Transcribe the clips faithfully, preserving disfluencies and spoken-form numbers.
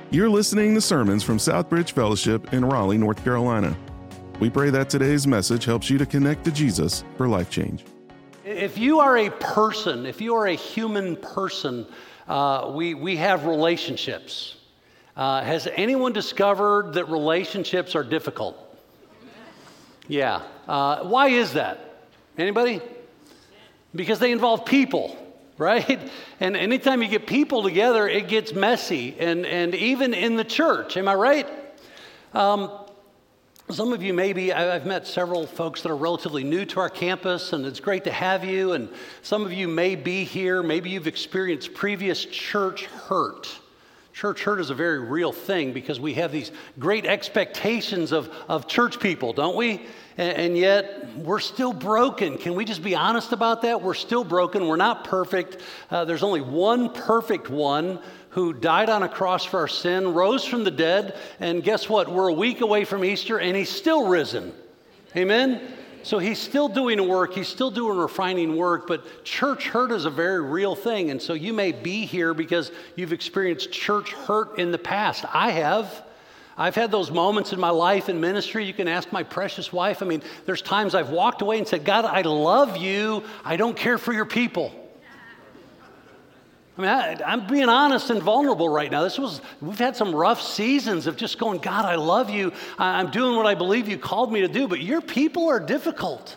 You're listening to sermons from Southbridge Fellowship in Raleigh, North Carolina. We pray that today's message helps you to connect to Jesus for life change. If you are a person, if you are a human person, uh, we, we have relationships. Uh, has anyone discovered that relationships are difficult? Yeah. Uh, why is that? Anybody? Because they involve people, right? And anytime you get people together, it gets messy. And, and even in the church, am I right? Um, Some of you maybe, I've met several folks that are relatively new to our campus, and it's great to have you. And some of you may be here, maybe you've experienced previous church hurt. Church hurt is a very real thing because we have these great expectations of, of church people, don't we? And, and yet, we're still broken. Can we just be honest about that? We're still broken. We're not perfect. Uh, there's only one perfect one who died on a cross for our sin, rose from the dead, and guess what? We're a week away from Easter, and he's still risen. Amen? So he's still doing work. He's still doing refining work, but church hurt is a very real thing, and so you may be here because you've experienced church hurt in the past. I have. I've had those moments in my life and ministry. You can ask my precious wife. I mean, there's times I've walked away and said, God, I love you. I don't care for your people. I mean, I, I'm being honest and vulnerable right now. This was, we've had some rough seasons of just going, God, I love you. I, I'm doing what I believe you called me to do, but your people are difficult.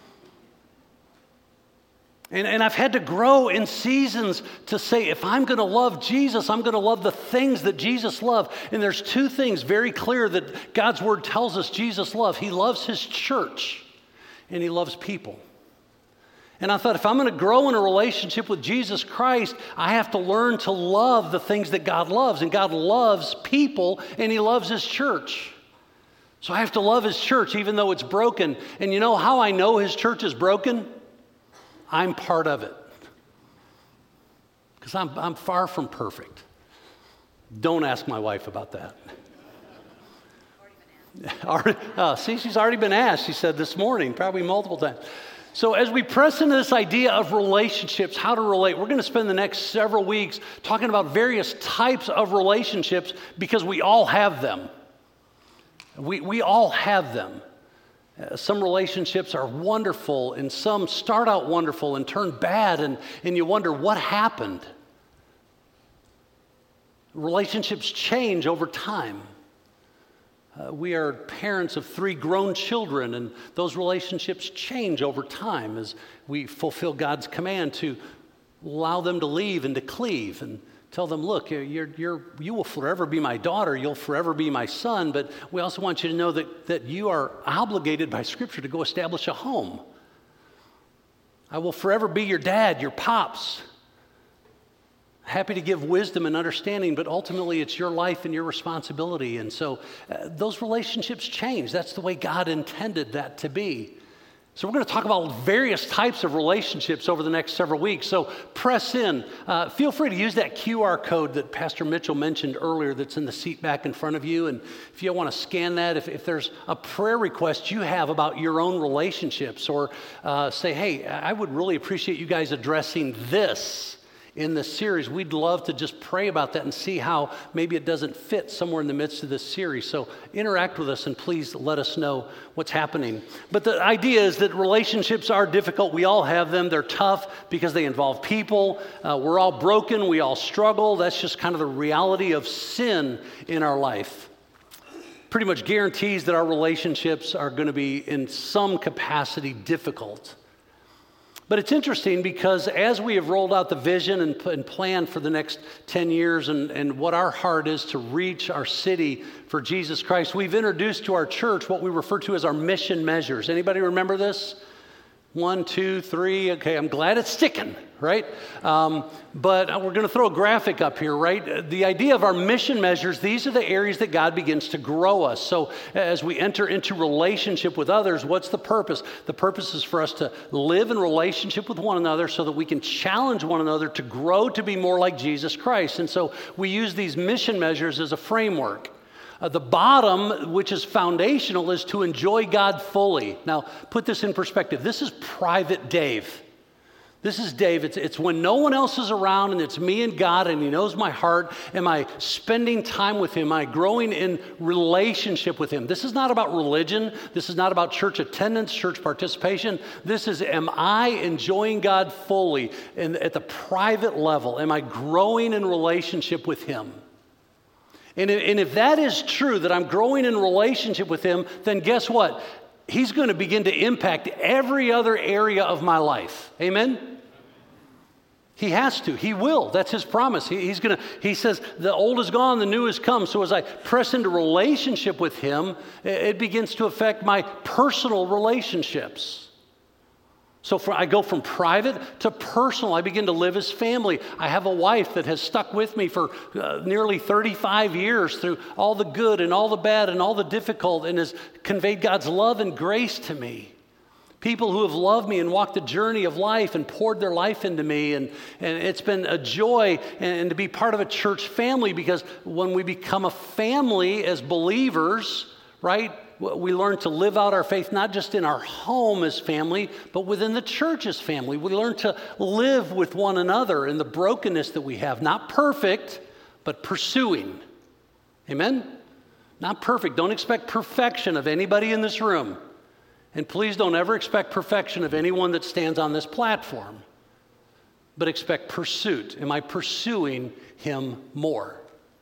And, and I've had to grow in seasons to say, if I'm going to love Jesus, I'm going to love the things that Jesus loved. And there's two things very clear that God's word tells us Jesus loves. He loves his church, and he loves people. And I thought, if I'm going to grow in a relationship with Jesus Christ, I have to learn to love the things that God loves. And God loves people, and he loves his church. So I have to love his church, even though it's broken. And you know how I know his church is broken? I'm part of it. Because I'm, I'm far from perfect. Don't ask my wife about that. Already, uh, see, she's already been asked, she said this morning, probably multiple times. So as we press into this idea of relationships, how to relate, we're going to spend the next several weeks talking about various types of relationships because we all have them. We, we all have them. Uh, some relationships are wonderful, and some start out wonderful and turn bad, and, and you wonder what happened. Relationships change over time. Uh, we are parents of three grown children, and those relationships change over time as we fulfill God's command to allow them to leave and to cleave and tell them, look, you're, you're, you will forever be my daughter, you'll forever be my son, but we also want you to know that, that you are obligated by Scripture to go establish a home. I will forever be your dad, your pops. Happy to give wisdom and understanding, but ultimately it's your life and your responsibility. And so uh, those relationships change. That's the way God intended that to be. So we're going to talk about various types of relationships over the next several weeks. So press in. Uh, feel free to use that Q R code that Pastor Mitchell mentioned earlier that's in the seat back in front of you. And if you want to scan that, if, if there's a prayer request you have about your own relationships, or uh, say, hey, I would really appreciate you guys addressing this in this series, we'd love to just pray about that and see how maybe it doesn't fit somewhere in the midst of this series. So interact with us and please let us know what's happening. But the idea is that relationships are difficult. We all have them. They're tough because they involve people. Uh, we're all broken. We all struggle. That's just kind of the reality of sin in our life. Pretty much guarantees that our relationships are going to be in some capacity difficult. But it's interesting because as we have rolled out the vision and, and plan for the next ten years and, and what our heart is to reach our city for Jesus Christ, we've introduced to our church what we refer to as our mission measures. Anybody remember this? One, two, three. Okay, I'm glad it's sticking, right? Um, but we're going to throw a graphic up here, right? The idea of our mission measures, these are the areas that God begins to grow us. So as we enter into relationship with others, what's the purpose? The purpose is for us to live in relationship with one another so that we can challenge one another to grow to be more like Jesus Christ. And so we use these mission measures as a framework. Uh, the bottom, which is foundational, is to enjoy God fully. Now, put this in perspective. This is private Dave. This is Dave. It's, it's when no one else is around and it's me and God and he knows my heart. Am I spending time with him? Am I growing in relationship with him? This is not about religion. This is not about church attendance, church participation. This is, am I enjoying God fully and at the private level? Am I growing in relationship with him? And if, and if that is true, that I'm growing in relationship with him, then guess what? He's going to begin to impact every other area of my life. Amen? He has to. He will. That's his promise. He, he's going to, he says, the old is gone, the new has come. So as I press into relationship with him, it begins to affect my personal relationships. So for, I go from private to personal. I begin to live as family. I have a wife that has stuck with me for uh, nearly thirty-five years through all the good and all the bad and all the difficult, and has conveyed God's love and grace to me. People who have loved me and walked the journey of life and poured their life into me. And, and it's been a joy and, and to be part of a church family, because when we become a family as believers, right, we learn to live out our faith not just in our home as family, but within the church as family. We learn to live with one another in the brokenness that we have. Not perfect, but pursuing. Amen? Not perfect. Don't expect perfection of anybody in this room. And please don't ever expect perfection of anyone that stands on this platform. But expect pursuit. Am I pursuing him more?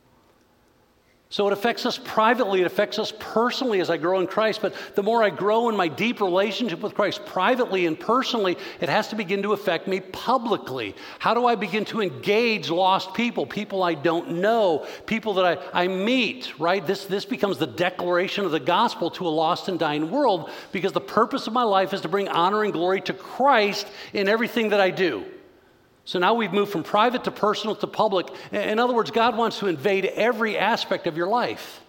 So it affects us privately, it affects us personally as I grow in Christ, but the more I grow in my deep relationship with Christ privately and personally, it has to begin to affect me publicly. How do I begin to engage lost people, people I don't know, people that I, I meet, right? This, this becomes the declaration of the gospel to a lost and dying world, because the purpose of my life is to bring honor and glory to Christ in everything that I do. So now we've moved from private to personal to public. In other words, God wants to invade every aspect of your life.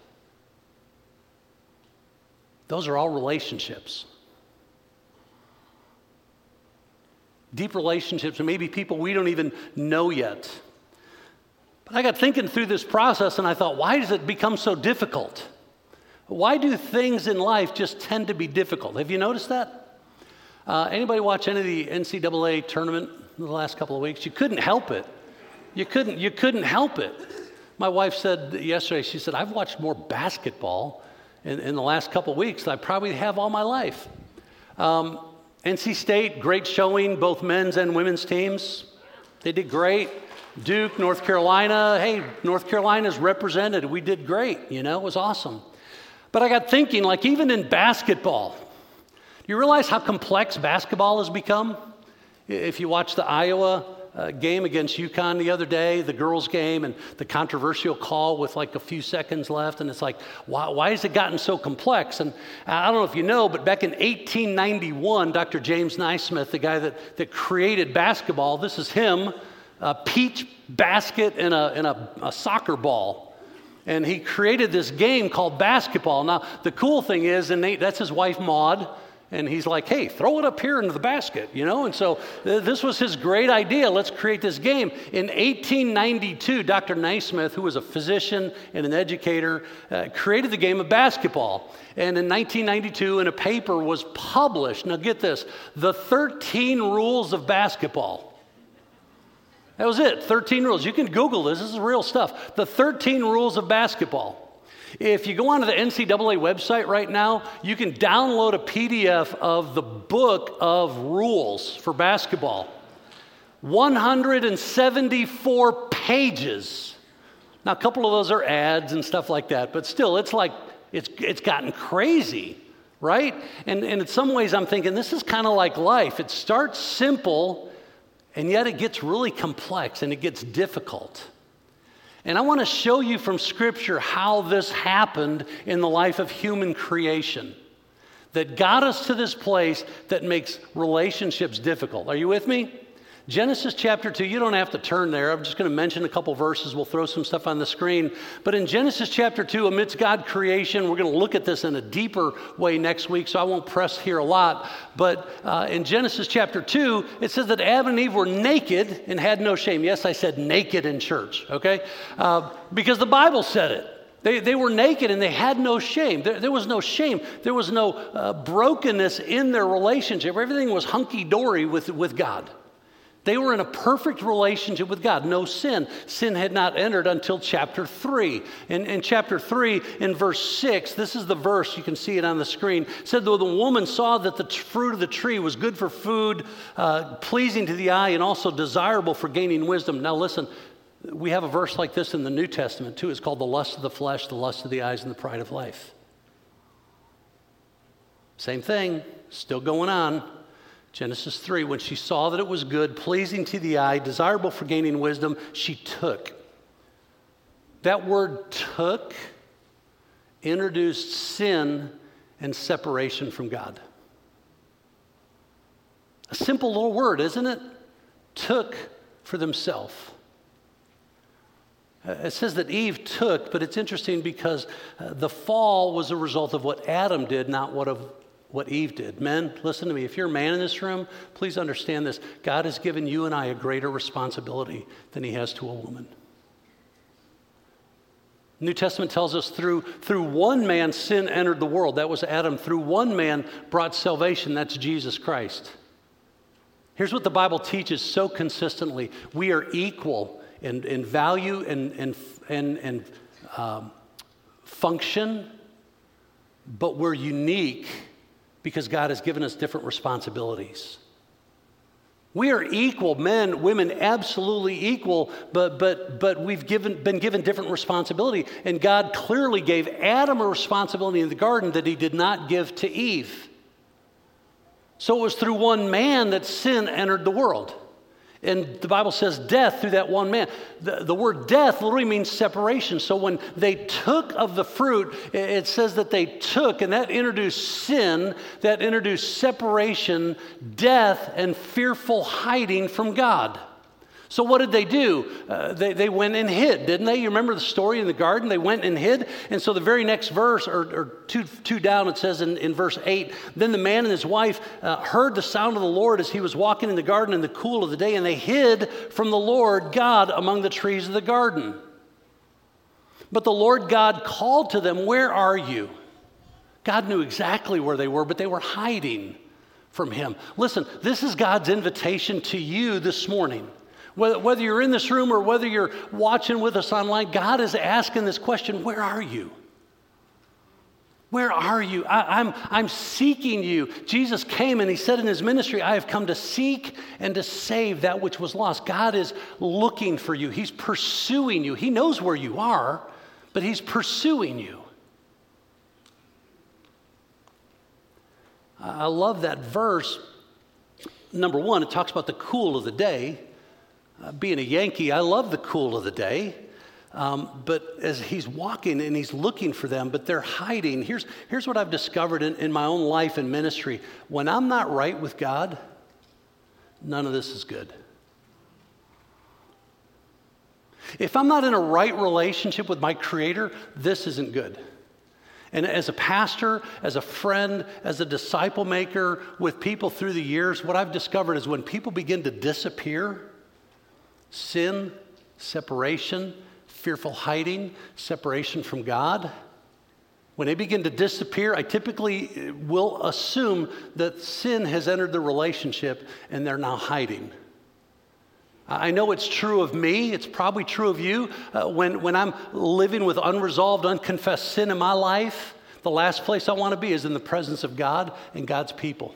Those are all relationships. Deep relationships, and maybe people we don't even know yet. But I got thinking through this process, and I thought, why does it become so difficult? Why do things in life just tend to be difficult? Have you noticed that? Uh, anybody watch any of the N C double A tournament in the last couple of weeks? You couldn't help it. You couldn't, you couldn't help it. My wife said yesterday, she said, I've watched more basketball in, in the last couple of weeks than I probably have all my life. Um, N C State, great showing, both men's and women's teams. They did great. Duke, North Carolina, hey, North Carolina's represented. We did great, you know, it was awesome. But I got thinking, like even in basketball, do you realize how complex basketball has become? If you watch the Iowa uh, game against UConn the other day, the girls' game, and the controversial call with like a few seconds left, and it's like, why, why has it gotten so complex? And I don't know if you know, but back in eighteen ninety-one, Doctor James Naismith, the guy that, that created basketball, this is him, a peach basket and a, and a, a soccer ball. And he created this game called basketball. Now, the cool thing is, and Nate, that's his wife, Maud, and he's like, hey, throw it up here into the basket, you know? And so th- this was his great idea. Let's create this game. In eighteen ninety-two, Doctor Naismith, who was a physician and an educator, uh, created the game of basketball. And in nineteen ninety-two, in a paper was published, now get this, the thirteen rules of basketball. That was it, thirteen rules. You can Google this, this is real stuff. The thirteen rules of basketball. If you go onto the N C double A website right now, you can download a P D F of the book of rules for basketball. one hundred seventy-four pages. Now, a couple of those are ads and stuff like that, but still, it's like, it's it's gotten crazy, right? And, and in some ways, I'm thinking, this is kind of like life. It starts simple, and yet it gets really complex, and it gets difficult. And I want to show you from Scripture how this happened in the life of human creation that got us to this place that makes relationships difficult. Are you with me? Genesis chapter two, you don't have to turn there. I'm just going to mention a couple verses. We'll throw some stuff on the screen. But in Genesis chapter two, amidst God creation, we're going to look at this in a deeper way next week, so I won't press here a lot. But uh, in Genesis chapter two, it says that Adam and Eve were naked and had no shame. Yes, I said naked in church, okay? Uh, because the Bible said it. They, they were naked and they had no shame. There, there was no shame. There was no uh, brokenness in their relationship. Everything was hunky-dory with, with God. They were in a perfect relationship with God, no sin. Sin had not entered until chapter three. In, in chapter three, in verse six, this is the verse, you can see it on the screen, it said, though the woman saw that the t- fruit of the tree was good for food, uh, pleasing to the eye, and also desirable for gaining wisdom. Now listen, we have a verse like this in the New Testament too. It's called the lust of the flesh, the lust of the eyes, and the pride of life. Same thing, still going on. Genesis three, when she saw that it was good, pleasing to the eye, desirable for gaining wisdom, she took. That word took introduced sin and separation from God. A simple little word, isn't it? Took for themselves. Uh, it says that Eve took, but it's interesting because uh, the fall was a result of what Adam did, not what of what Eve did. Men, listen to me. If you're a man in this room, please understand this. God has given you and I a greater responsibility than he has to a woman. New Testament tells us through, through one man sin entered the world. That was Adam. Through one man brought salvation. That's Jesus Christ. Here's what the Bible teaches so consistently. We are equal in, in value and, and, and, and um, function, but we're unique because God has given us different responsibilities. We are equal, men, women, absolutely equal, but but but we've given been given different responsibility. And God clearly gave Adam a responsibility in the garden that he did not give to Eve. So it was through one man that sin entered the world. And the Bible says death through that one man. The, the word death literally means separation. So when they took of the fruit, it says that they took, and that introduced sin, that introduced separation, death, and fearful hiding from God. So what did they do? Uh, they, they went and hid, didn't they? You remember the story in the garden? They went and hid. And so the very next verse, or, or two, two down, it says in, in verse eight, then the man and his wife uh, heard the sound of the Lord as he was walking in the garden in the cool of the day, and they hid from the Lord God among the trees of the garden. But the Lord God called to them, where are you? God knew exactly where they were, but they were hiding from him. Listen, this is God's invitation to you this morning. Whether you're in this room or whether you're watching with us online, God is asking this question, where are you? Where are you? I, I'm, I'm seeking you. Jesus came and he said in his ministry, I have come to seek and to save that which was lost. God is looking for you. He's pursuing you. He knows where you are, but he's pursuing you. I love that verse. Number one, it talks about the cool of the day. Uh, being a Yankee, I love the cool of the day. Um, but as he's walking and he's looking for them, but they're hiding. Here's, here's what I've discovered in, in my own life and ministry. When I'm not right with God, none of this is good. If I'm not in a right relationship with my Creator, this isn't good. And as a pastor, as a friend, as a disciple maker with people through the years, what I've discovered is when people begin to disappear, sin, separation, fearful hiding, separation from God. When they begin to disappear, I typically will assume that sin has entered the relationship and they're now hiding. I know it's true of me. It's probably true of you. Uh, when, when I'm living with unresolved, unconfessed sin in my life, the last place I want to be is in the presence of God and God's people.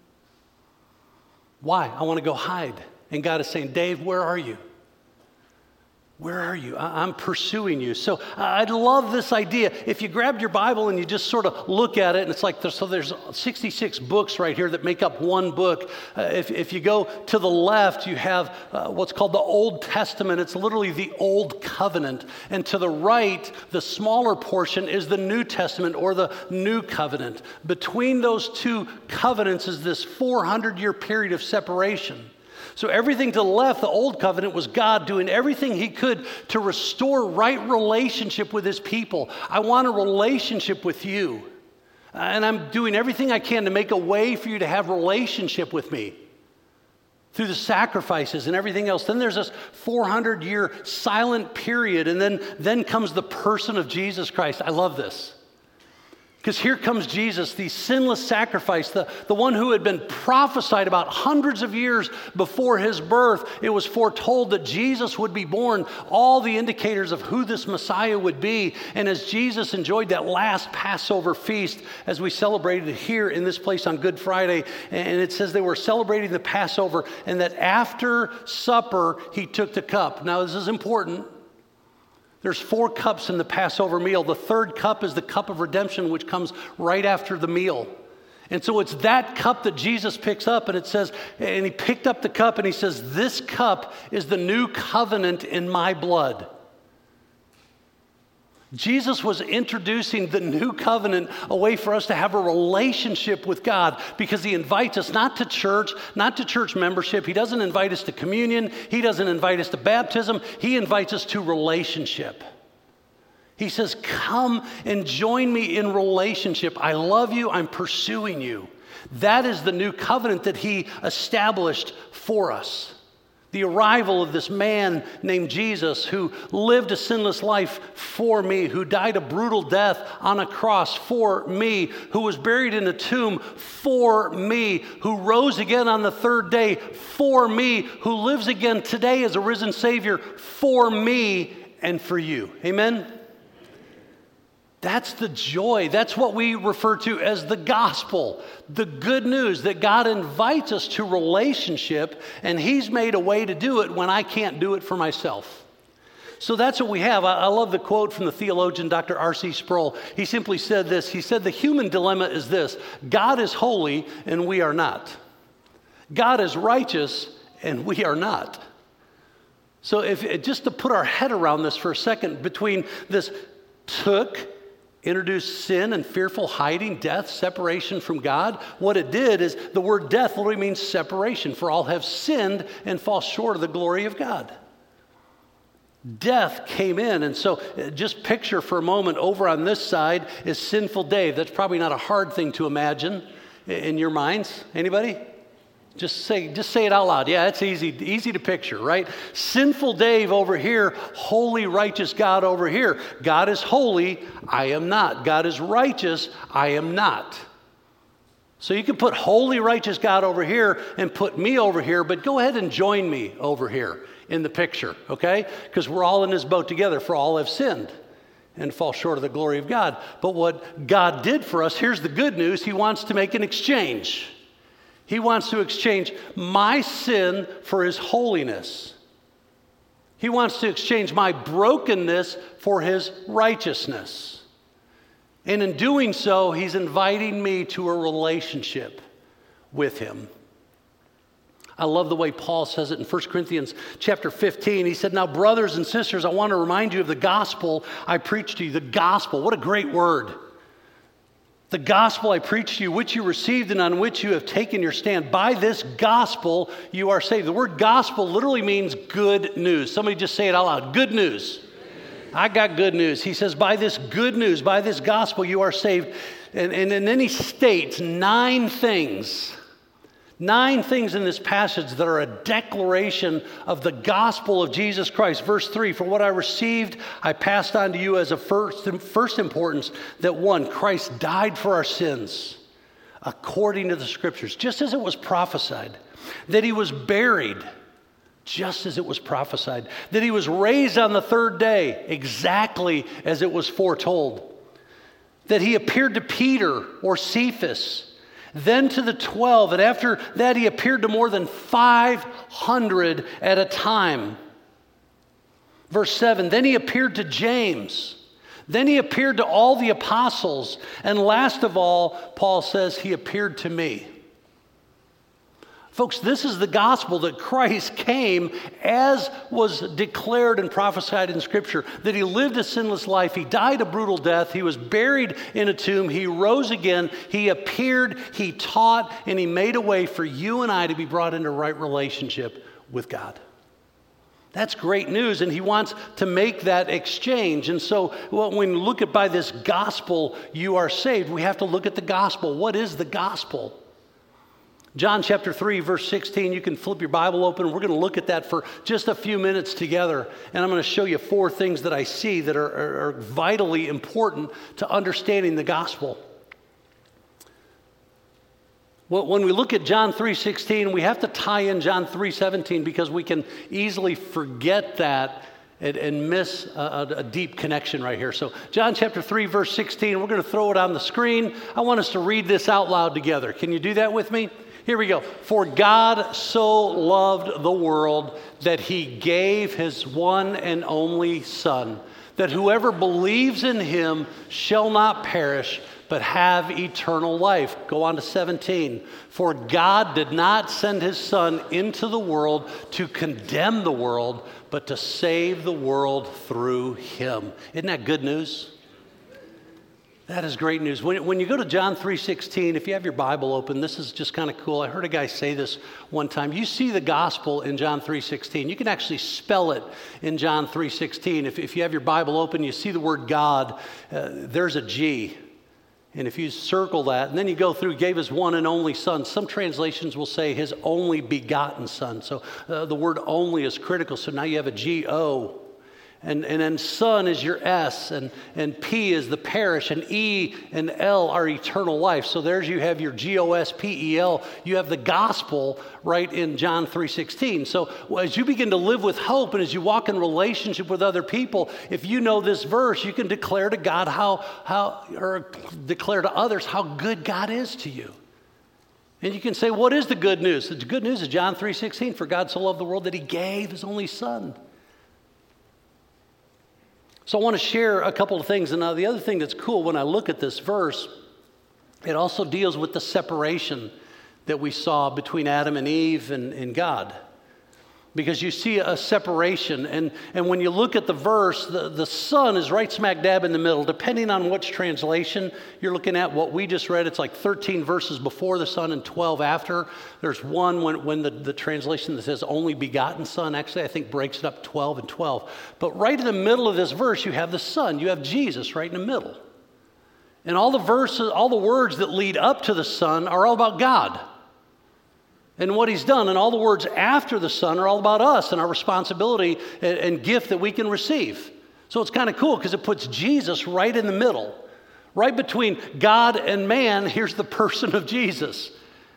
Why? I want to go hide. And God is saying, Dave, where are you? Where are you? I- I'm pursuing you. So I love this idea. If you grabbed your Bible and you just sort of look at it, and it's like, there's, so there's sixty-six books right here that make up one book. Uh, if, if you go to the left, you have uh, what's called the Old Testament. It's literally the Old Covenant. And to the right, the smaller portion is the New Testament or the New Covenant. Between those two covenants is this four hundred year period of separation. So everything to the left, the old covenant, was God doing everything he could to restore right relationship with his people. I want a relationship with you. And I'm doing everything I can to make a way for you to have relationship with me through the sacrifices and everything else. Then there's this four hundred year silent period, and then, then comes the person of Jesus Christ. I love this. Because here comes Jesus, the sinless sacrifice, the, the one who had been prophesied about hundreds of years before his birth. It was foretold that Jesus would be born, all the indicators of who this Messiah would be. And as Jesus enjoyed that last Passover feast, as we celebrated here in this place on Good Friday, and it says they were celebrating the Passover, and that after supper, he took the cup. Now, this is important. There's four cups in the Passover meal. The third cup is the cup of redemption, which comes right after the meal. And so it's that cup that Jesus picks up, and it says, and he picked up the cup, and he says, this cup is the new covenant in my blood. Jesus was introducing the new covenant, a way for us to have a relationship with God, because he invites us not to church, not to church membership. He doesn't invite us to communion. He doesn't invite us to baptism. He invites us to relationship. He says, come and join me in relationship. I love you. I'm pursuing you. That is the new covenant that he established for us. The arrival of this man named Jesus, who lived a sinless life for me, who died a brutal death on a cross for me, who was buried in a tomb for me, who rose again on the third day for me, who lives again today as a risen Savior for me and for you. Amen? That's the joy. That's what we refer to as the gospel. The good news that God invites us to relationship, and he's made a way to do it when I can't do it for myself. So that's what we have. I, I love the quote from the theologian Doctor R C Sproul. He simply said this. He said, the human dilemma is this: God is holy and we are not. God is righteous and we are not. So if just to put our head around this for a second, between this took, introduced sin and fearful hiding, death, separation from God. What it did is the word death literally means separation. For all have sinned and fall short of the glory of God. Death came in. And so just picture for a moment, over on this side is sinful Dave. That's probably not a hard thing to imagine in your minds. Anybody? Just say, just say it out loud. Yeah, it's easy, easy to picture, right? Sinful Dave over here, holy, righteous God over here. God is holy, I am not. God is righteous, I am not. So you can put holy, righteous God over here and put me over here, but go ahead and join me over here in the picture, okay? Because we're all in this boat together, for all have sinned and fall short of the glory of God. But what God did for us, here's the good news, he wants to make an exchange. He wants to exchange my sin for his holiness. He wants to exchange my brokenness for his righteousness. And in doing so, he's inviting me to a relationship with him. I love the way Paul says it in First Corinthians chapter fifteen. He said, now, brothers and sisters, I want to remind you of the gospel I preached to you. The gospel, what a great word. The gospel I preached to you, which you received and on which you have taken your stand. By this gospel you are saved. The word gospel literally means good news. Somebody just say it out loud. Good news. I got good news. He says, by this good news, by this gospel you are saved. And, and, and then he states nine things. Nine things in this passage that are a declaration of the gospel of Jesus Christ. Verse three, for what I received, I passed on to you as of first, first importance, that one, Christ died for our sins, according to the scriptures, just as it was prophesied, that he was buried, just as it was prophesied, that he was raised on the third day, exactly as it was foretold, that he appeared to Peter or Cephas, then to the twelve, and after that he appeared to more than five hundred at a time. Verse seven, then he appeared to James. Then he appeared to all the apostles. And last of all, Paul says, he appeared to me. Folks, this is the gospel that Christ came as was declared and prophesied in Scripture, that he lived a sinless life, he died a brutal death, he was buried in a tomb, he rose again, he appeared, he taught, and he made a way for you and I to be brought into right relationship with God. That's great news, and he wants to make that exchange. And so well, when we look at by this gospel, you are saved, we have to look at the gospel. What is the gospel? John chapter three, verse sixteen, you can flip your Bible open. We're going to look at that for just a few minutes together. And I'm going to show you four things that I see that are, are, are vitally important to understanding the gospel. When we look at John three sixteen, we have to tie in John three seventeen because we can easily forget that and, and miss a, a deep connection right here. So John chapter three, verse sixteen, we're going to throw it on the screen. I want us to read this out loud together. Can you do that with me? Here we go. For God so loved the world that he gave his one and only Son, that whoever believes in him shall not perish, but have eternal life. Go on to seventeen. For God did not send his Son into the world to condemn the world, but to save the world through him. Isn't that good news? That is great news. When, when you go to John three sixteen, if you have your Bible open, this is just kind of cool. I heard a guy say this one time. You see the gospel in John three sixteen. You can actually spell it in John three sixteen. If, if you have your Bible open, you see the word God, uh, there's a G. And if you circle that, and then you go through, gave his one and only Son. Some translations will say his only begotten Son. So uh, the word only is critical. So now you have a G O. And, and then Son is your S, and, and P is the perish, and E and L are eternal life. So there's you have your G O S P E L. You have the gospel right in John three sixteen. So as you begin to live with hope and as you walk in relationship with other people, if you know this verse, you can declare to God how, how or declare to others how good God is to you. And you can say, what is the good news? The good news is John three sixteen. For God so loved the world that he gave his only Son. So I want to share a couple of things. And now the other thing that's cool when I look at this verse, it also deals with the separation that we saw between Adam and Eve and, and God. Because you see a separation. And, and when you look at the verse, the, the Son is right smack dab in the middle. Depending on which translation you're looking at, what we just read, it's like thirteen verses before the Son and twelve after. There's one when, when the, the translation that says only begotten Son, actually I think breaks it up twelve and twelve. But right in the middle of this verse, you have the Son. You have Jesus right in the middle. And all the verses, all the words that lead up to the Son are all about God and what he's done. And all the words after the Son are all about us and our responsibility and, and gift that we can receive. So it's kind of cool because it puts Jesus right in the middle. Right between God and man, here's the person of Jesus.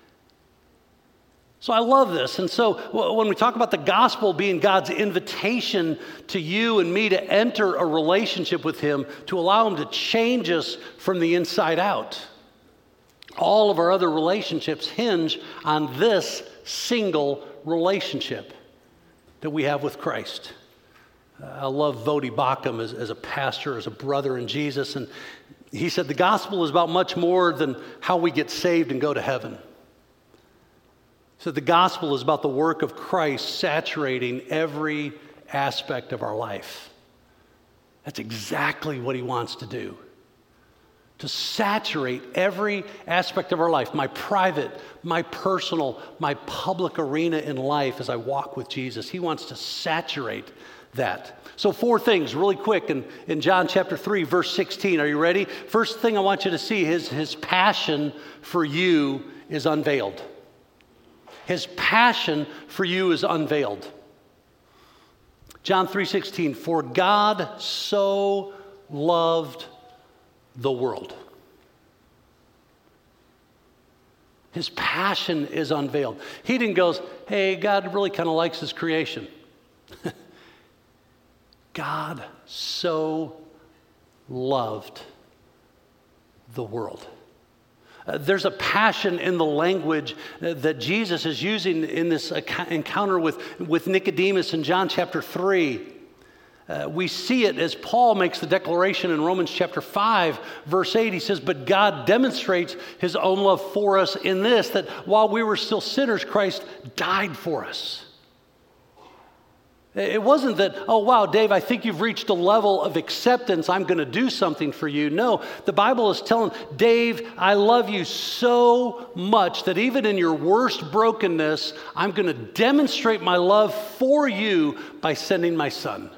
So I love this. And so when we talk about the gospel being God's invitation to you and me to enter a relationship with him, to allow him to change us from the inside out. All of our other relationships hinge on this single relationship that we have with Christ. Uh, I love Voddie Baucham as, as a pastor, as a brother in Jesus. And he said the gospel is about much more than how we get saved and go to heaven. He said the gospel is about the work of Christ saturating every aspect of our life. That's exactly what he wants to do. To saturate every aspect of our life, my private, my personal, my public arena in life as I walk with Jesus. He wants to saturate that. So four things really quick in, in John chapter three, verse sixteen. Are you ready? First thing I want you to see is his passion for you is unveiled. His passion for you is unveiled. John three sixteen, for God so loved the world. His passion is unveiled. He didn't go, hey, God really kind of likes his creation. God so loved the world. Uh, there's a passion in the language uh, that Jesus is using in this ac- encounter with, with Nicodemus in John chapter three. Uh, we see it as Paul makes the declaration in Romans chapter five, verse eight. He says, but God demonstrates his own love for us in this, that while we were still sinners, Christ died for us. It wasn't that, oh, wow, Dave, I think you've reached a level of acceptance. I'm going to do something for you. No, the Bible is telling, Dave, I love you so much that even in your worst brokenness, I'm going to demonstrate my love for you by sending my Son.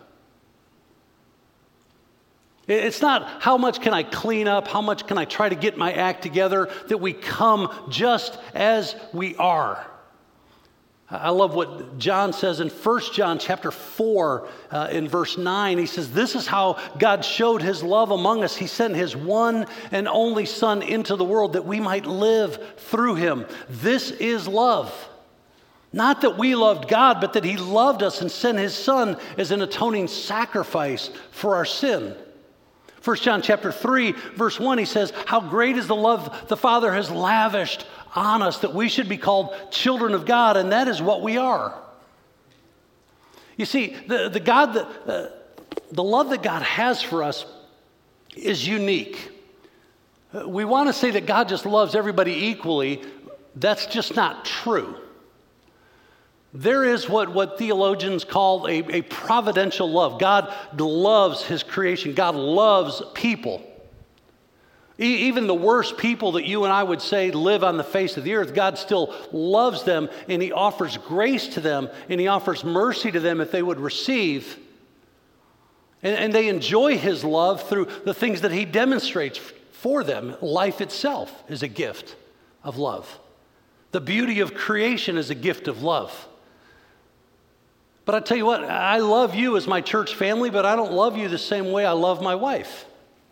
It's not how much can I clean up, how much can I try to get my act together, that we come just as we are. I love what John says in First John chapter four, uh, in verse nine. He says, this is how God showed his love among us. He sent his one and only Son into the world that we might live through him. This is love. Not that we loved God, but that he loved us and sent his Son as an atoning sacrifice for our sin. First John chapter three, verse one, he says, how great is the love the Father has lavished on us that we should be called children of God, and that is what we are. You see, the, the God that uh, the love that God has for us is unique. Uh, we want to say that God just loves everybody equally. That's just not true. There is what, what theologians call a, a providential love. God loves his creation. God loves people. Even the worst people that you and I would say live on the face of the earth, God still loves them, and he offers grace to them, and he offers mercy to them if they would receive. And, and they enjoy his love through the things that he demonstrates for them. Life itself is a gift of love. The beauty of creation is a gift of love. But I tell you what, I love you as my church family, but I don't love you the same way I love my wife.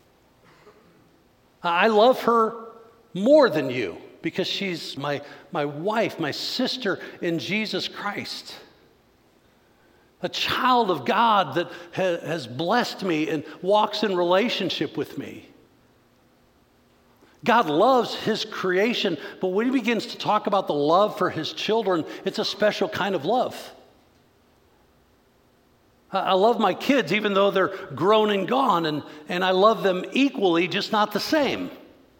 I love her more than you because she's my, my wife, my sister in Jesus Christ. A child of God that ha- has blessed me and walks in relationship with me. God loves his creation, but when he begins to talk about the love for his children, it's a special kind of love. I love my kids even though they're grown and gone, and, and I love them equally, just not the same.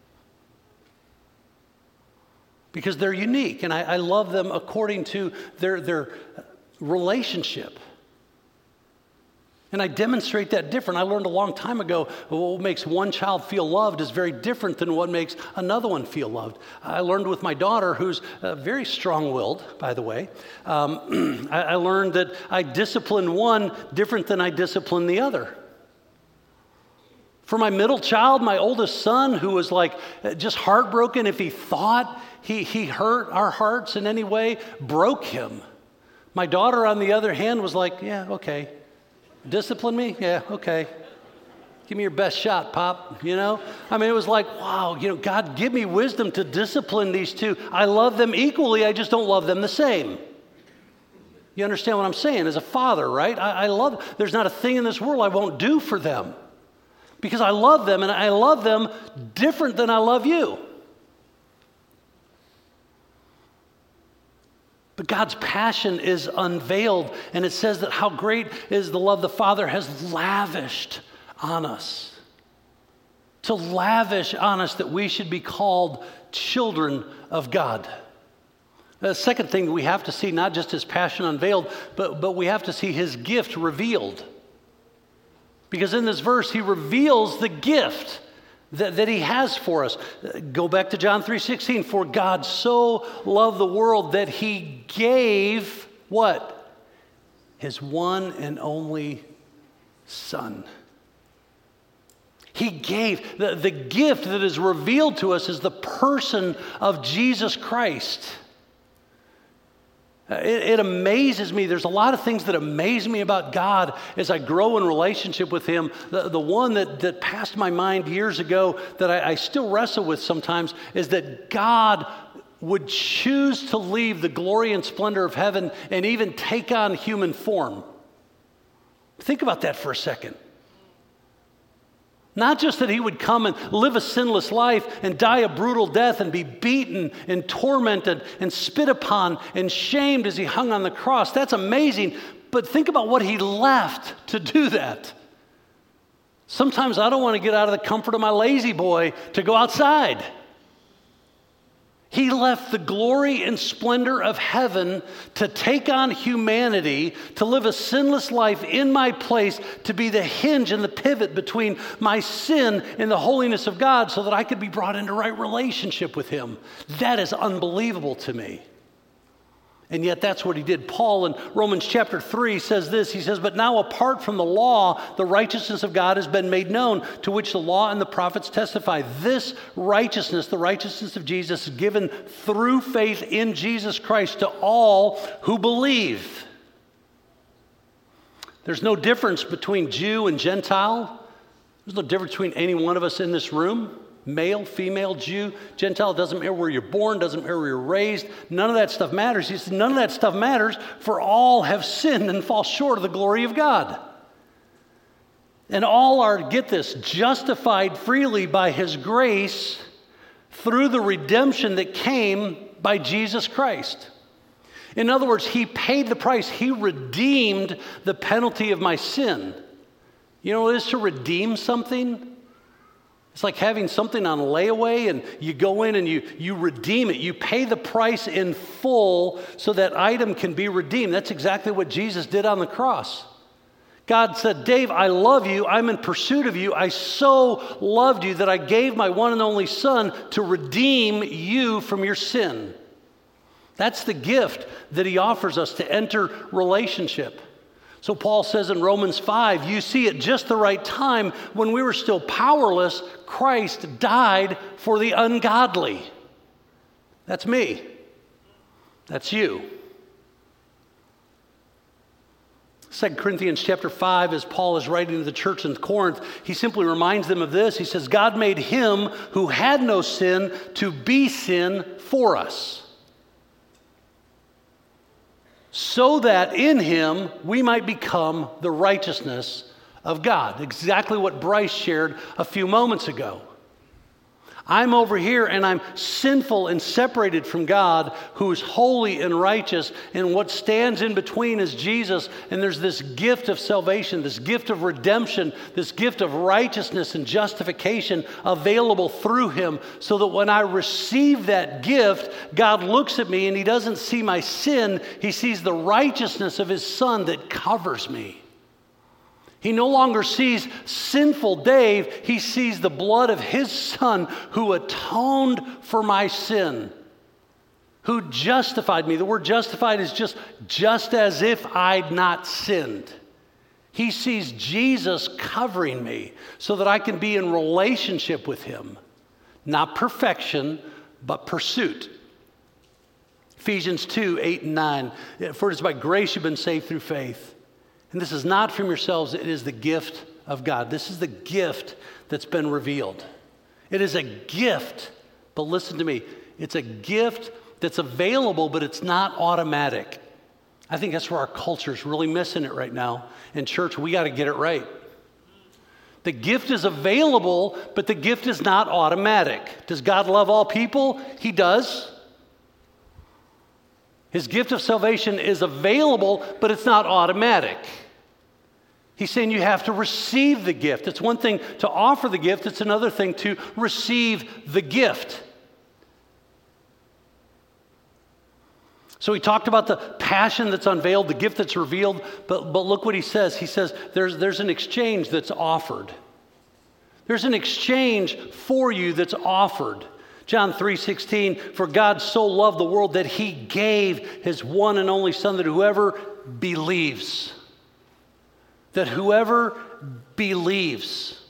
Because they're unique, and I, I love them according to their, their relationship. And I demonstrate that different. I learned a long time ago what makes one child feel loved is very different than what makes another one feel loved. I learned with my daughter, who's uh, very strong-willed, by the way. Um, I, I learned that I discipline one different than I discipline the other. For my middle child, my oldest son, who was like just heartbroken if he thought he, he hurt our hearts in any way, broke him. My daughter, on the other hand, was like, yeah, okay. Discipline me? Yeah, okay. Give me your best shot, Pop, you know? I mean, it was like, wow, you know, God, give me wisdom to discipline these two. I love them equally, I just don't love them the same. You understand what I'm saying? As a father, right? I, I love, there's not a thing in this world I won't do for them. Because I love them, and I love them different than I love you. But God's passion is unveiled, and it says that how great is the love the Father has lavished on us. To lavish on us that we should be called children of God. The second thing we have to see, not just his passion unveiled, but, but we have to see his gift revealed. Because in this verse, he reveals the gift that, that he has for us. Go back to John three sixteen. For God so loved the world that he gave what? His one and only Son. He gave. The, the gift that is revealed to us is the person of Jesus Christ. It, it amazes me. There's a lot of things that amaze me about God as I grow in relationship with him. The, the one that, that passed my mind years ago that I, I still wrestle with sometimes is that God would choose to leave the glory and splendor of heaven and even take on human form. Think about that for a second. Not just that he would come and live a sinless life and die a brutal death and be beaten and tormented and spit upon and shamed as he hung on the cross. That's amazing. But think about what he left to do that. Sometimes I don't want to get out of the comfort of my lazy boy to go outside. He left the glory and splendor of heaven to take on humanity, to live a sinless life in my place, to be the hinge and the pivot between my sin and the holiness of God so that I could be brought into right relationship with him. That is unbelievable to me. And yet that's what he did. Paul in Romans chapter three says this. He says, but now apart from the law, the righteousness of God has been made known, to which the law and the prophets testify. This righteousness, the righteousness of Jesus, is given through faith in Jesus Christ to all who believe. There's no difference between Jew and Gentile. There's no difference between any one of us in this room. Male, female, Jew, Gentile, doesn't matter where you're born, doesn't matter where you're raised. None of that stuff matters. He says, none of that stuff matters, for all have sinned and fall short of the glory of God. And all are, get this, justified freely by his grace through the redemption that came by Jesus Christ. In other words, he paid the price. He redeemed the penalty of my sin. You know what it is to redeem something? It's like having something on layaway and you go in and you, you redeem it. You pay the price in full so that item can be redeemed. That's exactly what Jesus did on the cross. God said, Dave, I love you. I'm in pursuit of you. I so loved you that I gave my one and only son to redeem you from your sin. That's the gift that he offers us to enter relationship. So Paul says in Romans five, you see at just the right time, when we were still powerless, Christ died for the ungodly. That's me. That's you. Second Corinthians chapter five, as Paul is writing to the church in Corinth, he simply reminds them of this. He says, God made him who had no sin to be sin for us, so that in him we might become the righteousness of God. Exactly what Bryce shared a few moments ago. I'm over here and I'm sinful and separated from God, who is holy and righteous, and what stands in between is Jesus, and there's this gift of salvation, this gift of redemption, this gift of righteousness and justification available through him, so that when I receive that gift, God looks at me and he doesn't see my sin, he sees the righteousness of his son that covers me. He no longer sees sinful Dave. He sees the blood of his son who atoned for my sin, who justified me. The word justified is just, just as if I'd not sinned. He sees Jesus covering me so that I can be in relationship with him. Not perfection, but pursuit. Ephesians two, eight and nine. For it is by grace you've been saved through faith. And this is not from yourselves, it is the gift of God. This is the gift that's been revealed. It is a gift, but listen to me, it's a gift that's available, but it's not automatic. I think that's where our culture is really missing it right now. In church, we got to get it right. The gift is available, but the gift is not automatic. Does God love all people? He does. His gift of salvation is available, but it's not automatic. He's saying you have to receive the gift. It's one thing to offer the gift. It's another thing to receive the gift. So he talked about the passion that's unveiled, the gift that's revealed, but, but look what he says. He says there's, there's an exchange that's offered. There's an exchange for you that's offered. John three sixteen, for God so loved the world that he gave his one and only son, that whoever believes, that whoever believes.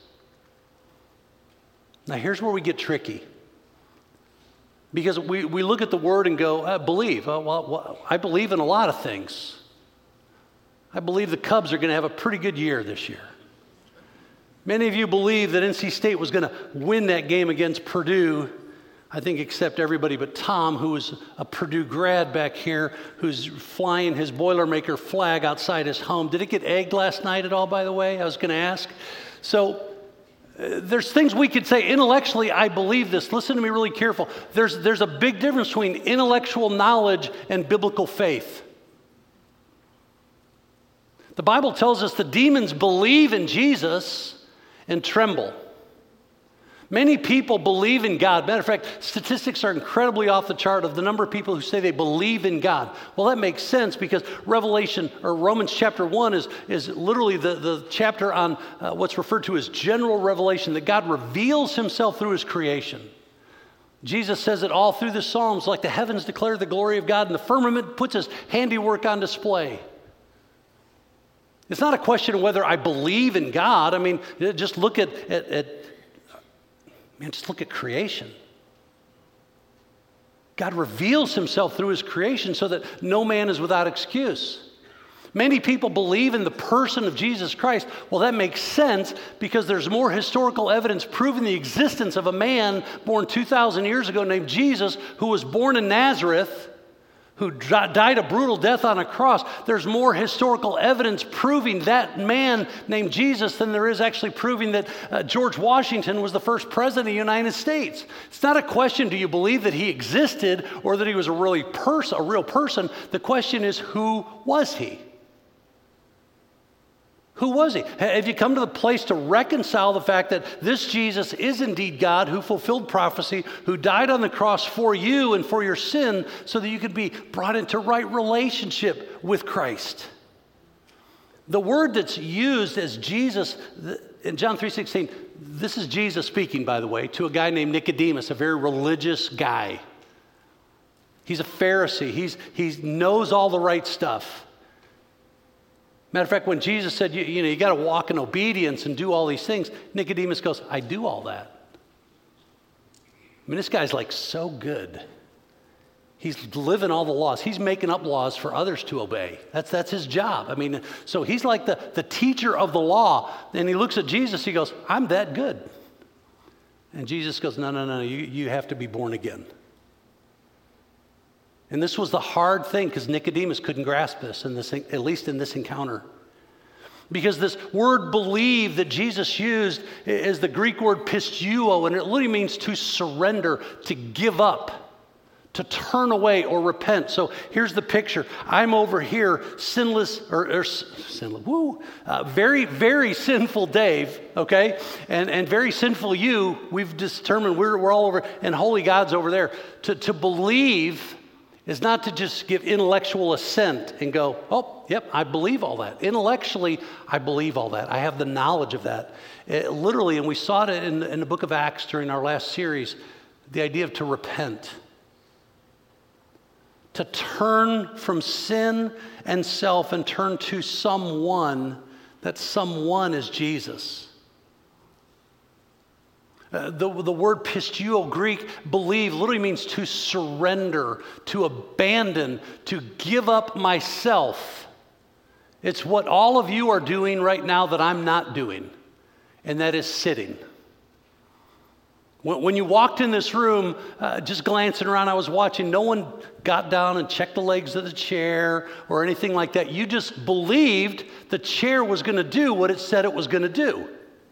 Now here's where we get tricky. Because we, we look at the word and go, I believe. Uh, well, well, I believe in a lot of things. I believe the Cubs are going to have a pretty good year this year. Many of you believe that N C State was going to win that game against Purdue. I think except everybody but Tom, who is a Purdue grad back here, who's flying his Boilermaker flag outside his home. Did it get egged last night at all, by the way? I was going to ask. So uh, there's things we could say intellectually, I believe this. Listen to me really careful. There's, there's a big difference between intellectual knowledge and biblical faith. The Bible tells us the demons believe in Jesus and tremble. Many people believe in God. Matter of fact, statistics are incredibly off the chart of the number of people who say they believe in God. Well, that makes sense because Revelation or Romans chapter one is, is literally the, the chapter on uh, what's referred to as general revelation, that God reveals himself through his creation. Jesus says it all through the Psalms, like the heavens declare the glory of God and the firmament puts his handiwork on display. It's not a question of whether I believe in God. I mean, just look at, at, at man, just look at creation. God reveals himself through his creation so that no man is without excuse. Many people believe in the person of Jesus Christ. Well, that makes sense because there's more historical evidence proving the existence of a man born two thousand years ago named Jesus, who was born in Nazareth, who died a brutal death on a cross. There's more historical evidence proving that man named Jesus than there is actually proving that uh, George Washington was the first president of the United States. It's not a question, do you believe that he existed or that he was a really pers- a real person? The question is, who was he? Who was he? Have you come to the place to reconcile the fact that this Jesus is indeed God who fulfilled prophecy, who died on the cross for you and for your sin so that you could be brought into right relationship with Christ? The word that's used as Jesus, in John three sixteen, this is Jesus speaking, by the way, to a guy named Nicodemus, a very religious guy. He's a Pharisee. He's, he knows all the right stuff. Matter of fact, when Jesus said, you, you know, you got to walk in obedience and do all these things, Nicodemus goes, I do all that. I mean, this guy's like so good. He's living all the laws. He's making up laws for others to obey. That's, that's his job. I mean, so he's like the, the teacher of the law. And he looks at Jesus, he goes, I'm that good. And Jesus goes, no, no, no, you, you have to be born again. And this was the hard thing because Nicodemus couldn't grasp this, in this, at least in this encounter. Because this word believe that Jesus used is the Greek word pisteuo, and it literally means to surrender, to give up, to turn away or repent. So here's the picture. I'm over here, sinless, or, or sinless, woo, uh, very, very sinful Dave, okay? And, and very sinful you. We've determined we're, we're all over, and holy God's over there. To, to believe is not to just give intellectual assent and go, oh, yep, I believe all that. Intellectually, I believe all that. I have the knowledge of that. It, literally, and we saw it in, in the book of Acts during our last series, the idea of to repent. To turn from sin and self and turn to someone, that someone is Jesus. Uh, the, the word pisteuo, Greek, believe, literally means to surrender, to abandon, to give up myself. It's what all of you are doing right now that I'm not doing, and that is sitting. When, when you walked in this room, uh, just glancing around, I was watching, no one got down and checked the legs of the chair or anything like that. You just believed the chair was going to do what it said it was going to do.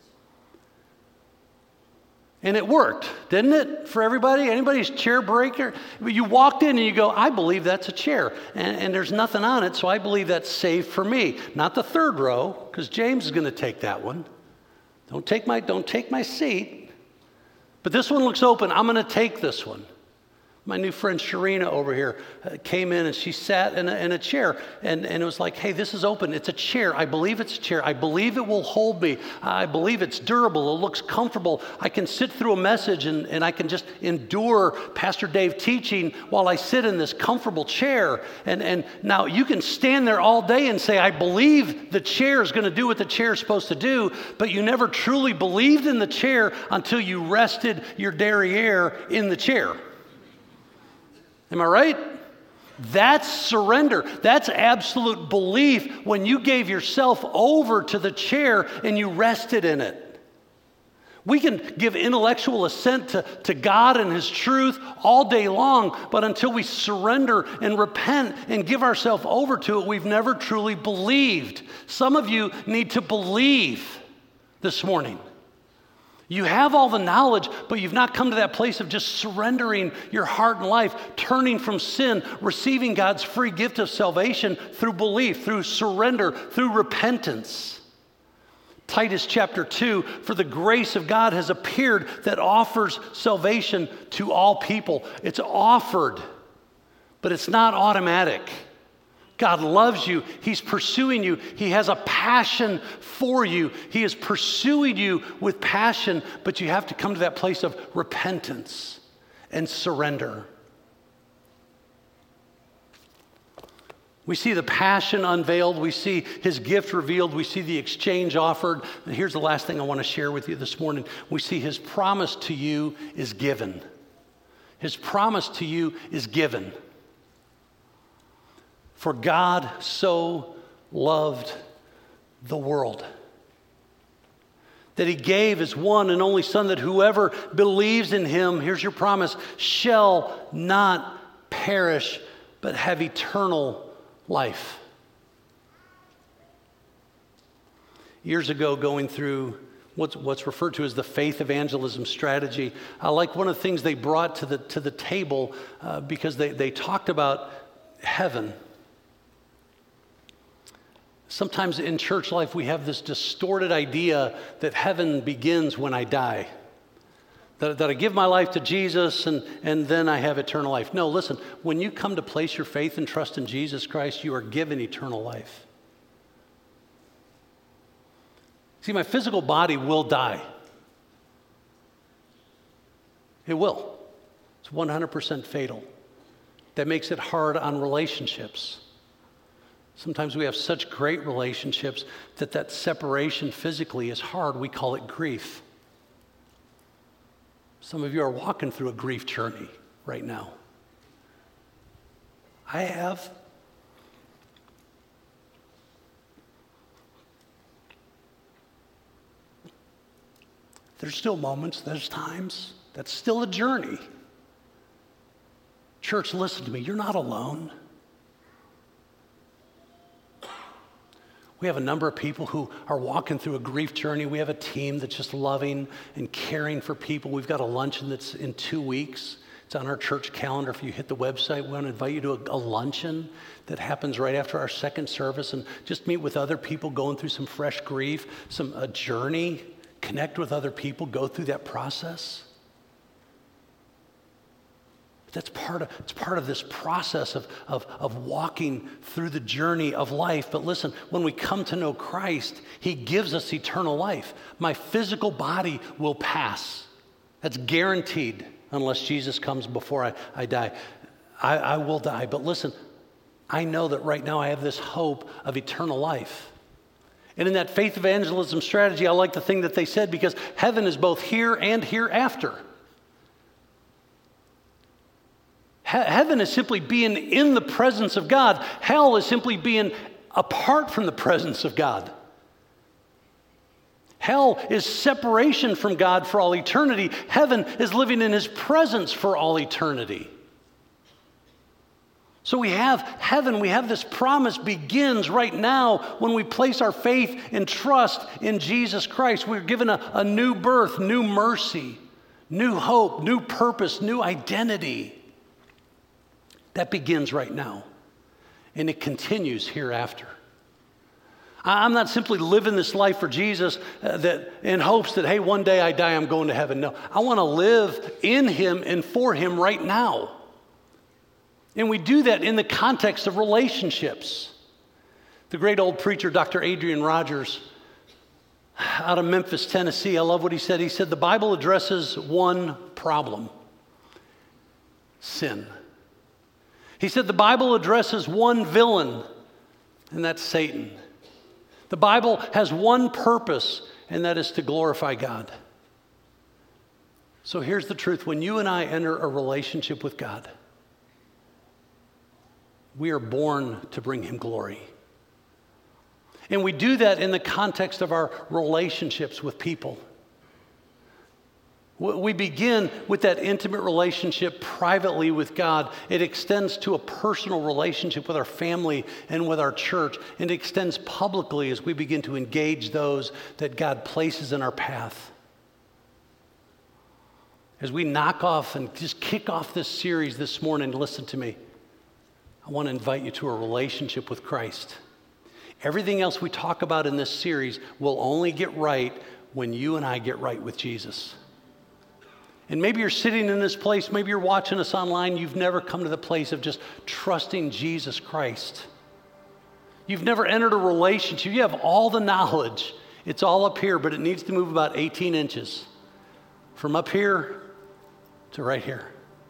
And it worked, didn't it, for everybody? Anybody's chair breaker? You walked in and you go, I believe that's a chair. And, and there's nothing on it, so I believe that's safe for me. Not the third row, because James is going to take that one. Don't take my, don't take my seat. But this one looks open. I'm going to take this one. My new friend Sharina over here uh, came in and she sat in a, in a chair and, and it was like, hey, this is open. It's a chair. I believe it's a chair. I believe it will hold me. I believe it's durable. It looks comfortable. I can sit through a message and, and I can just endure Pastor Dave teaching while I sit in this comfortable chair. And, and now you can stand there all day and say, I believe the chair is going to do what the chair is supposed to do, but you never truly believed in the chair until you rested your derriere in the chair. Am I right? That's surrender. That's absolute belief when you gave yourself over to the chair and you rested in it. We can give intellectual assent to, to God and His truth all day long, but until we surrender and repent and give ourselves over to it, we've never truly believed. Some of you need to believe this morning. You have all the knowledge, but you've not come to that place of just surrendering your heart and life, turning from sin, receiving God's free gift of salvation through belief, through surrender, through repentance. Titus chapter two, for the grace of God has appeared that offers salvation to all people. It's offered, but it's not automatic. God loves you. He's pursuing you. He has a passion for you. He is pursuing you with passion, but you have to come to that place of repentance and surrender. We see the passion unveiled. We see his gift revealed. We see the exchange offered. And here's the last thing I want to share with you this morning. We see his promise to you is given. His promise to you is given. For God so loved the world that he gave his one and only Son, that whoever believes in him, here's your promise, shall not perish, but have eternal life. Years ago, going through what's, what's referred to as the faith evangelism strategy, I like one of the things they brought to the, to the table uh, because they, they talked about heaven. Sometimes in church life, we have this distorted idea that heaven begins when I die. That, that I give my life to Jesus and, and then I have eternal life. No, listen, when you come to place your faith and trust in Jesus Christ, you are given eternal life. See, my physical body will die. It will. It's one hundred percent fatal. That makes it hard on relationships. Sometimes we have such great relationships that that separation physically is hard. We call it grief. Some of you are walking through a grief journey right now. I have. There's still moments, there's times. That's still a journey. Church, listen to me. You're not alone. We have a number of people who are walking through a grief journey. We have a team that's just loving and caring for people. We've got a luncheon that's in two weeks. It's on our church calendar. If you hit the website, we want to invite you to a, a luncheon that happens right after our second service, and just meet with other people going through some fresh grief, some a journey, connect with other people, go through that process. That's part of, it's part of this process of, of, of walking through the journey of life. But listen, when we come to know Christ, he gives us eternal life. My physical body will pass. That's guaranteed unless Jesus comes before I, I die. I, I will die. But listen, I know that right now I have this hope of eternal life. And in that faith evangelism strategy, I like the thing that they said, because heaven is both here and hereafter. Heaven is simply being in the presence of God. Hell is simply being apart from the presence of God. Hell is separation from God for all eternity. Heaven is living in his presence for all eternity. So we have heaven, we have this promise begins right now when we place our faith and trust in Jesus Christ. We're given a, a new birth, new mercy, new hope, new purpose, new identity. That begins right now, and it continues hereafter. I'm not simply living this life for Jesus uh, that in hopes that, hey, one day I die, I'm going to heaven. No, I want to live in him and for him right now. And we do that in the context of relationships. The great old preacher, Doctor Adrian Rogers, out of Memphis, Tennessee, I love what he said. He said, the Bible addresses one problem: sin. He said the Bible addresses one villain, and that's Satan. The Bible has one purpose, and that is to glorify God. So here's the truth. When you and I enter a relationship with God, we are born to bring him glory. And we do that in the context of our relationships with people. We begin with that intimate relationship privately with God. It extends to a personal relationship with our family and with our church. And it extends publicly as we begin to engage those that God places in our path. As we knock off and just kick off this series this morning, listen to me. I want to invite you to a relationship with Christ. Everything else we talk about in this series will only get right when you and I get right with Jesus. And maybe you're sitting in this place, maybe you're watching us online, you've never come to the place of just trusting Jesus Christ. You've never entered a relationship. You have all the knowledge. It's all up here, but it needs to move about eighteen inches from up here to right here.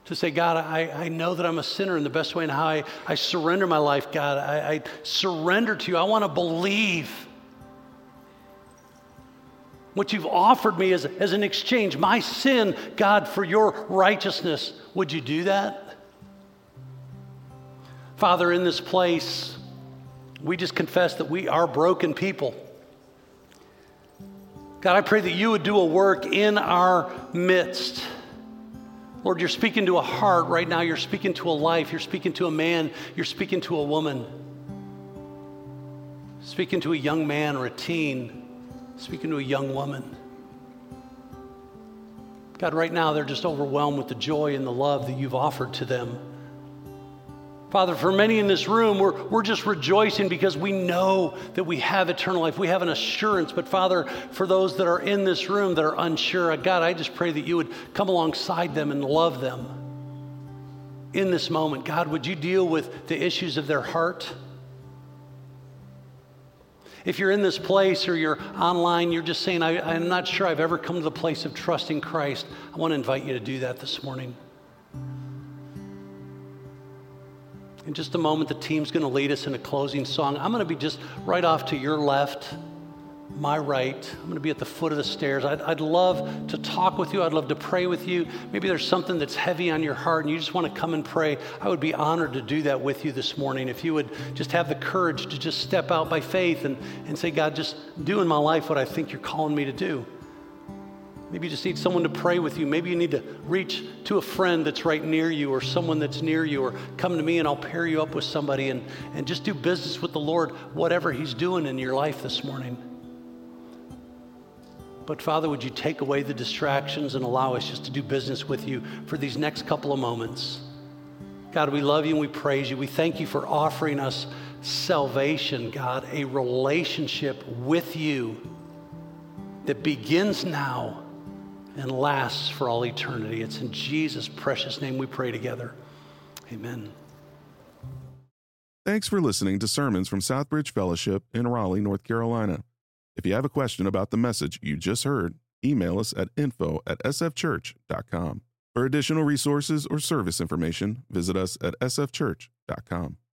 to say, God, I, I know that I'm a sinner, and the best way in how I, I surrender my life, God, I, I surrender to you. I want to believe what you've offered me as, as an exchange, my sin, God, for your righteousness. Would you do that? Father, in this place, we just confess that we are broken people. God, I pray that you would do a work in our midst. Lord, you're speaking to a heart right now. You're speaking to a life. You're speaking to a man. You're speaking to a woman. Speaking to a young man or a teen. Speaking to a young woman. God, right now they're just overwhelmed with the joy and the love that you've offered to them. Father, for many in this room, we're, we're just rejoicing because we know that we have eternal life. We have an assurance. But Father, for those that are in this room that are unsure, God, I just pray that you would come alongside them and love them in this moment. God, would you deal with the issues of their heart? If you're in this place or you're online, you're just saying, I, I'm not sure I've ever come to the place of trusting Christ. I want to invite you to do that this morning. In just a moment, the team's going to lead us in a closing song. I'm going to be just right off to your left, my right. I'm going to be at the foot of the stairs. I'd, I'd love to talk with you. I'd love to pray with you. Maybe there's something that's heavy on your heart and you just want to come and pray. I would be honored to do that with you this morning. If you would just have the courage to just step out by faith and, and say, God, just do in my life what I think you're calling me to do. Maybe you just need someone to pray with you. Maybe you need to reach to a friend that's right near you or someone that's near you, or come to me and I'll pair you up with somebody and, and just do business with the Lord, whatever he's doing in your life this morning. But Father, would you take away the distractions and allow us just to do business with you for these next couple of moments. God, we love you and we praise you. We thank you for offering us salvation, God, a relationship with you that begins now and lasts for all eternity. It's in Jesus' precious name we pray together. Amen. Thanks for listening to sermons from Southbridge Fellowship in Raleigh, North Carolina. If you have a question about the message you just heard, email us at info at s f church dot com. For additional resources or service information, visit us at s f church dot com.